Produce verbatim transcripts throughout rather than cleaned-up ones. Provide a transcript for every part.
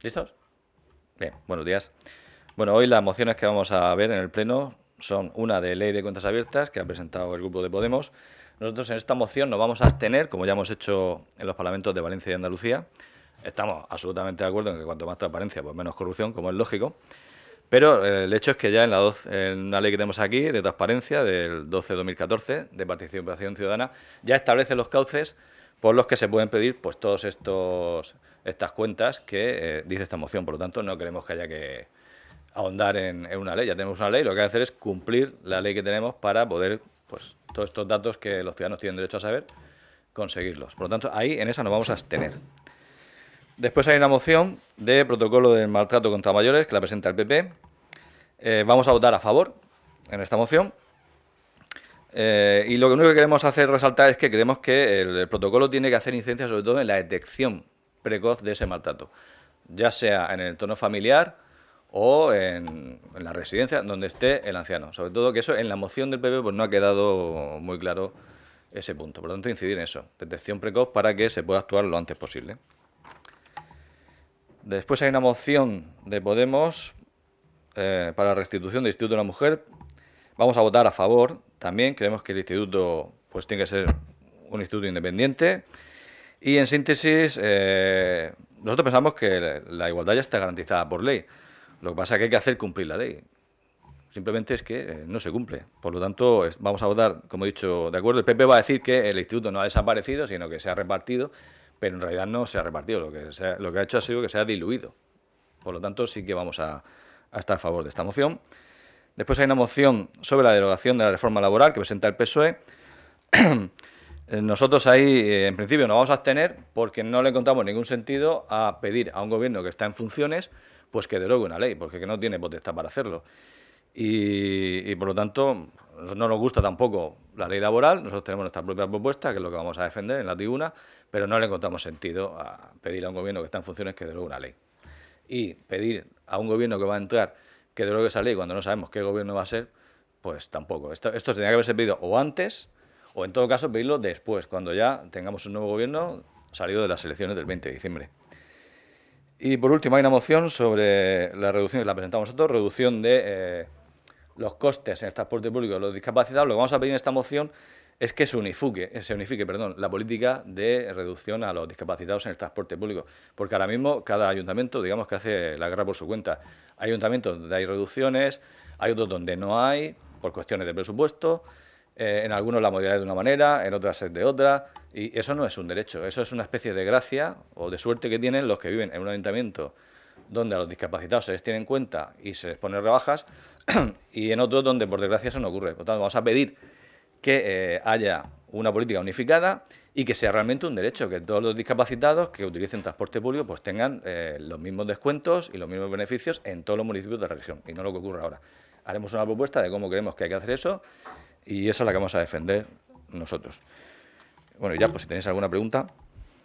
¿Listos? Bien, buenos días. Bueno, hoy las mociones que vamos a ver en el Pleno son una de ley de cuentas abiertas que ha presentado el Grupo de Podemos. Nosotros en esta moción nos vamos a abstener, como ya hemos hecho en los parlamentos de Valencia y Andalucía. Estamos absolutamente de acuerdo en que cuanto más transparencia, pues menos corrupción, como es lógico. Pero eh, el hecho es que ya en, la doce, en una ley que tenemos aquí de transparencia del doce de dos mil catorce de participación ciudadana ya establece los cauces por los que se pueden pedir pues todos estos estas cuentas que eh, dice esta moción. Por lo tanto, no queremos que haya que ahondar en, en una ley. Ya tenemos una ley, lo que hay que hacer es cumplir la ley que tenemos para poder, pues, todos estos datos que los ciudadanos tienen derecho a saber, conseguirlos. Por lo tanto, ahí en esa nos vamos a abstener. Después hay una moción de protocolo del maltrato contra mayores que la presenta el P P. Eh, vamos a votar a favor en esta moción. Eh, y lo único que queremos hacer resaltar es que creemos que el, el protocolo tiene que hacer incidencia sobre todo en la detección precoz de ese maltrato, ya sea en el entorno familiar o en, en la residencia donde esté el anciano. Sobre todo que eso en la moción del P P pues no ha quedado muy claro ese punto. Por lo tanto, incidir en eso, detección precoz para que se pueda actuar lo antes posible. Después hay una moción de Podemos eh, para la restitución del Instituto de la Mujer. Vamos a votar a favor también. Creemos que el instituto pues tiene que ser un instituto independiente. Y en síntesis, eh, nosotros pensamos que la igualdad ya está garantizada por ley. Lo que pasa es que hay que hacer cumplir la ley. Simplemente es que eh, no se cumple. Por lo tanto, es, vamos a votar, como he dicho, de acuerdo. El P P va a decir que el instituto no ha desaparecido, sino que se ha repartido, pero en realidad no se ha repartido. Lo que, se ha, lo que ha hecho ha sido que se ha diluido. Por lo tanto, sí que vamos a, a estar a favor de esta moción. Después hay una moción sobre la derogación de la reforma laboral que presenta el P S O E. Nosotros ahí, en principio, nos vamos a abstener porque no le encontramos ningún sentido a pedir a un gobierno que está en funciones pues que derogue una ley, porque no tiene potestad para hacerlo. Y, y por lo tanto, no nos gusta tampoco la ley laboral. Nosotros tenemos nuestra propia propuesta, que es lo que vamos a defender en la tribuna, pero no le encontramos sentido a pedir a un gobierno que está en funciones que derogue una ley. Y pedir a un gobierno que va a entrar que derogue esa ley cuando no sabemos qué gobierno va a ser, pues tampoco. Esto, esto tendría que haberse pedido o antes, o en todo caso pedirlo después, cuando ya tengamos un nuevo gobierno salido de las elecciones del veinte de diciembre. Y por último hay una moción sobre la reducción, que la presentamos nosotros, reducción de eh, los costes en el transporte público de los discapacitados. Lo que vamos a pedir en esta moción es que se unifique, se unifique perdón, la política de reducción a los discapacitados en el transporte público. Porque ahora mismo cada ayuntamiento, digamos que hace la guerra por su cuenta. Hay ayuntamientos donde hay reducciones, hay otros donde no hay, por cuestiones de presupuesto. Eh, en algunos la modalidad es de una manera, en otras es de otra. Y eso no es un derecho, eso es una especie de gracia o de suerte que tienen los que viven en un ayuntamiento donde a los discapacitados se les tiene en cuenta y se les pone rebajas, y en otros donde, por desgracia, eso no ocurre. Por lo tanto, vamos a pedir que eh, haya una política unificada y que sea realmente un derecho, que todos los discapacitados que utilicen transporte público pues tengan eh, los mismos descuentos y los mismos beneficios en todos los municipios de la región, y no lo que ocurre ahora. Haremos una propuesta de cómo creemos que hay que hacer eso, y esa es la que vamos a defender nosotros. Bueno, y ya, pues si tenéis alguna pregunta.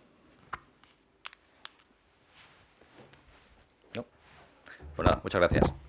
No. Pues nada, muchas gracias.